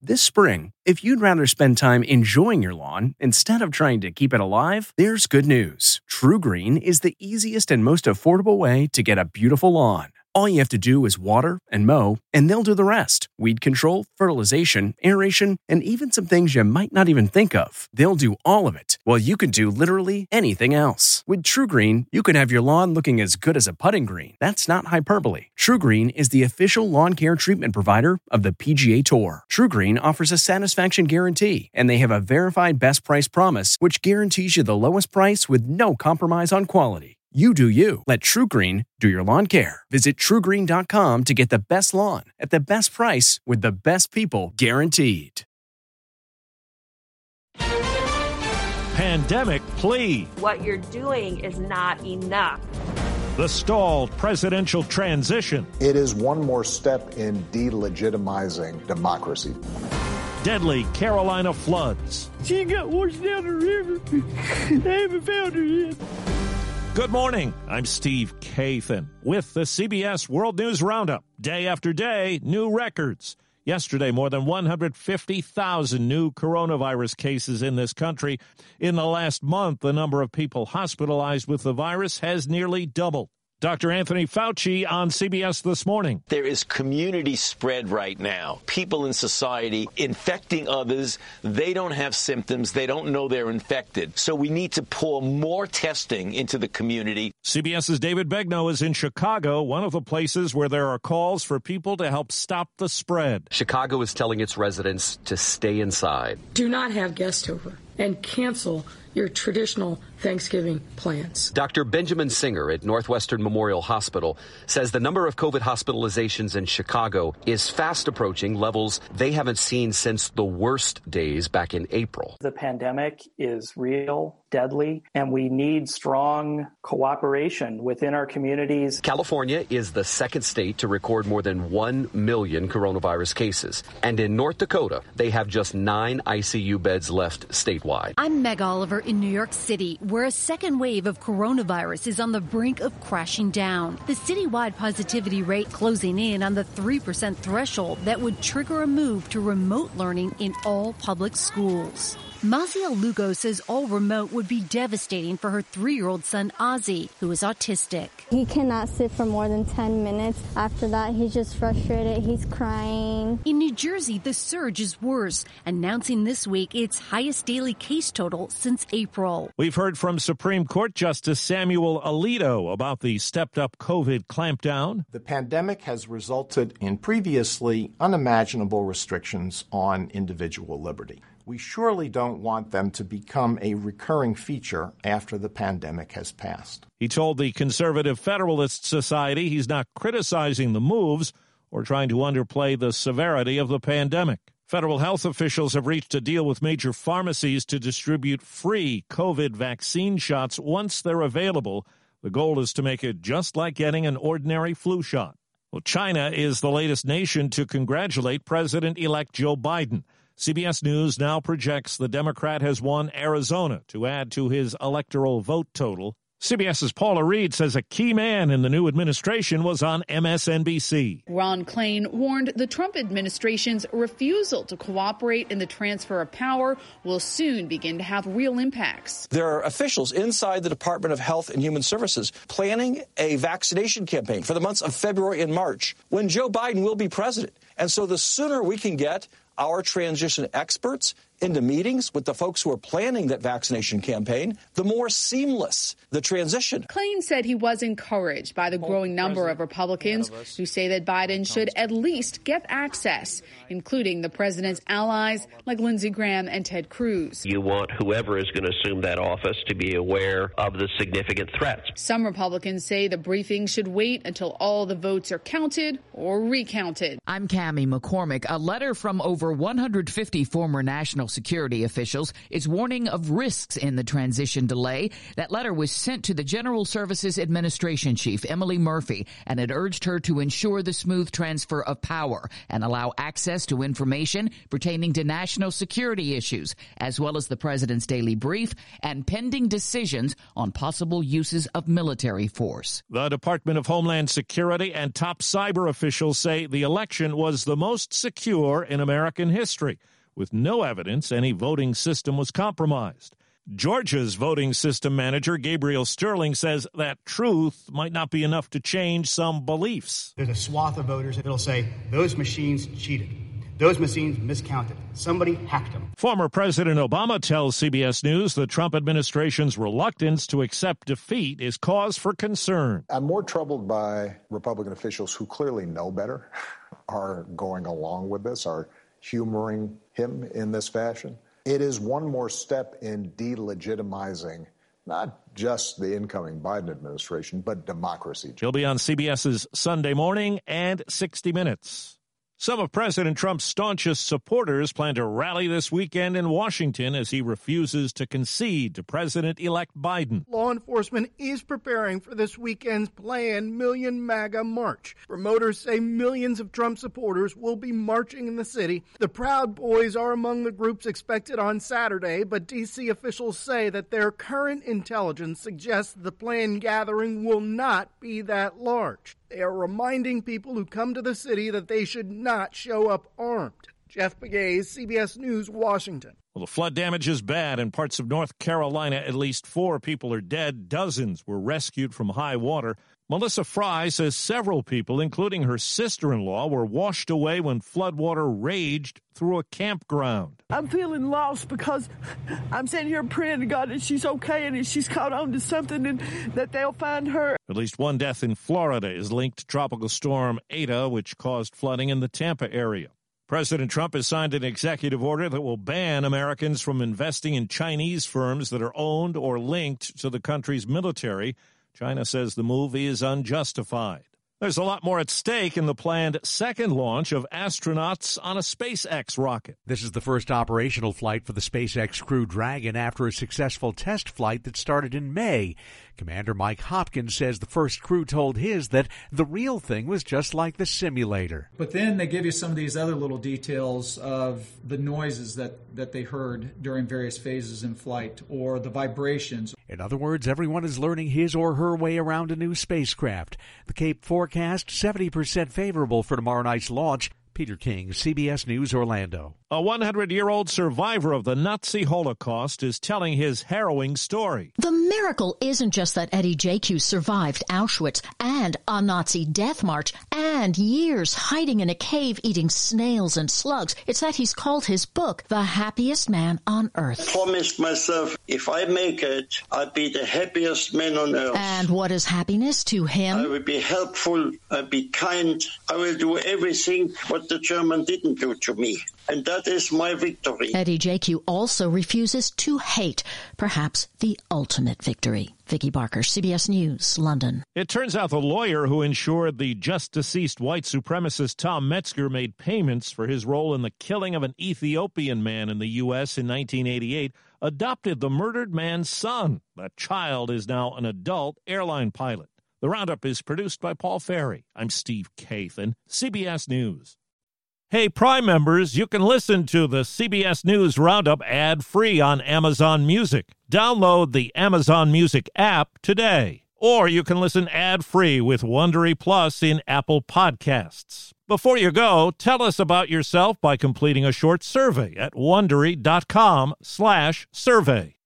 This spring, if you'd rather spend time enjoying your lawn instead of trying to keep it alive, there's good news. TruGreen is the easiest and most affordable way to get a beautiful lawn. All you have to do is water and mow, and they'll do the rest. Weed control, fertilization, aeration, and even some things you might not even think of. They'll do all of it, while you can do literally anything else. With TruGreen, you can have your lawn looking as good as a putting green. That's not hyperbole. TruGreen is the official lawn care treatment provider of the PGA Tour. TruGreen offers a satisfaction guarantee, and they have a verified best price promise, which guarantees you the lowest price with no compromise on quality. You do you. Let TruGreen do your lawn care. Visit TruGreen.com to get the best lawn at the best price with the best people guaranteed. Pandemic plea. What you're doing is not enough. The stalled presidential transition. It is one more step in delegitimizing democracy. Deadly Carolina floods. She got washed down the river. They haven't found her yet. Good morning. I'm Steve Kathan with the CBS World News Roundup. Day after day, new records. Yesterday, more than 150,000 new coronavirus cases in this country. In the last month, the number of people hospitalized with the virus has nearly doubled. Dr. Anthony Fauci on CBS This Morning. There is community spread right now. People in society infecting others. They don't have symptoms. They don't know they're infected. So we need to pour more testing into the community. CBS's David Begnaud is in Chicago, one of the places where there are calls for people to help stop the spread. Chicago is telling its residents to stay inside. Do not have guests over and cancel your traditional Thanksgiving plans. Dr. Benjamin Singer at Northwestern Memorial Hospital says the number of COVID hospitalizations in Chicago is fast approaching levels they haven't seen since the worst days back in April. The pandemic is real, deadly, and we need strong cooperation within our communities. California is the second state to record more than 1 million coronavirus cases. And in North Dakota, they have just 9 ICU beds left statewide. I'm Meg Oliver in New York City, where a second wave of coronavirus is on the brink of crashing down. The citywide positivity rate closing in on the 3% threshold that would trigger a move to remote learning in all public schools. Mazia Lugo says all remote would be devastating for her 3-year-old son, Ozzy, who is autistic. He cannot sit for more than 10 minutes. After that, he's just frustrated. He's crying. In New Jersey, the surge is worse, announcing this week its highest daily case total since April. We've heard from Supreme Court Justice Samuel Alito about the stepped-up COVID clampdown. The pandemic has resulted in previously unimaginable restrictions on individual liberty. We surely don't want them to become a recurring feature after the pandemic has passed. He told the Conservative Federalist Society he's not criticizing the moves or trying to underplay the severity of the pandemic. Federal health officials have reached a deal with major pharmacies to distribute free COVID vaccine shots once they're available. The goal is to make it just like getting an ordinary flu shot. Well, China is the latest nation to congratulate President-elect Joe Biden. CBS News now projects the Democrat has won Arizona to add to his electoral vote total. CBS's Paula Reed says a key man in the new administration was on MSNBC. Ron Klain warned the Trump administration's refusal to cooperate in the transfer of power will soon begin to have real impacts. There are officials inside the Department of Health and Human Services planning a vaccination campaign for the months of February and March when Joe Biden will be president. And so the sooner we can get our transition experts into meetings with the folks who are planning that vaccination campaign, the more seamless the transition. Klain said he was encouraged by the growing number of Republicans who say that Biden should at least get access, including the president's allies like Lindsey Graham and Ted Cruz. You want whoever is going to assume that office to be aware of the significant threats. Some Republicans say the briefing should wait until all the votes are counted or recounted. I'm Cammie McCormick. A letter from over 150 former national National security officials is warning of risks in the transition delay. That letter was sent to the General Services Administration Chief, Emily Murphy, and it urged her to ensure the smooth transfer of power and allow access to information pertaining to national security issues, as well as the president's daily brief and pending decisions on possible uses of military force. The Department of Homeland Security and top cyber officials say the election was the most secure in American history, with no evidence any voting system was compromised. Georgia's voting system manager, Gabriel Sterling, says that truth might not be enough to change some beliefs. There's a swath of voters that will say those machines cheated. Those machines miscounted. Somebody hacked them. Former President Obama tells CBS News the Trump administration's reluctance to accept defeat is cause for concern. I'm more troubled by Republican officials who clearly know better, are going along with this, are humoring him in this fashion. It is one more step in delegitimizing not just the incoming Biden administration, but democracy. He'll be on CBS's Sunday Morning and 60 Minutes. Some of President Trump's staunchest supporters plan to rally this weekend in Washington as he refuses to concede to President-elect Biden. Law enforcement is preparing for this weekend's planned Million MAGA March. Promoters say millions of Trump supporters will be marching in the city. The Proud Boys are among the groups expected on Saturday, but D.C. officials say that their current intelligence suggests the planned gathering will not be that large. They are reminding people who come to the city that they should not show up armed. Jeff Pegues, CBS News, Washington. Well, the flood damage is bad in parts of North Carolina. At least 4 people are dead. Dozens were rescued from high water. Melissa Fry says several people, including her sister-in-law, were washed away when floodwater raged through a campground. I'm feeling lost because I'm sitting here praying to God that she's okay and that she's caught on to something and that they'll find her. At least one death in Florida is linked to Tropical Storm Eta, which caused flooding in the Tampa area. President Trump has signed an executive order that will ban Americans from investing in Chinese firms that are owned or linked to the country's military. China says the move is unjustified. There's a lot more at stake in the planned second launch of astronauts on a SpaceX rocket. This is the first operational flight for the SpaceX Crew Dragon after a successful test flight that started in May. Commander Mike Hopkins says the first crew told his that the real thing was just like the simulator. But then they give you some of these other little details of the noises that they heard during various phases in flight or the vibrations. In other words, everyone is learning his or her way around a new spacecraft. The Cape forecast 70% favorable for tomorrow night's launch. Peter King, CBS News, Orlando. A 100-year-old survivor of the Nazi Holocaust is telling his harrowing story. The miracle isn't just that Eddie JQ survived Auschwitz and a Nazi death march and years hiding in a cave eating snails and slugs. It's that he's called his book The Happiest Man on Earth. I promised myself if I make it, I'd be the happiest man on earth. And what is happiness to him? I will be helpful, I'll be kind, I will do everything what the German didn't do to me. And that is my victory. Eddie JQ also refuses to hate, perhaps the ultimate victory. Vicki Barker, CBS News, London. It turns out the lawyer who ensured the just-deceased white supremacist Tom Metzger made payments for his role in the killing of an Ethiopian man in the U.S. in 1988 adopted the murdered man's son. That child is now an adult airline pilot. The Roundup is produced by Paul Ferry. I'm Steve Kathan, CBS News. Hey, Prime members, you can listen to the CBS News Roundup ad-free on Amazon Music. Download the Amazon Music app today. Or you can listen ad-free with Wondery Plus in Apple Podcasts. Before you go, tell us about yourself by completing a short survey at Wondery.com/survey.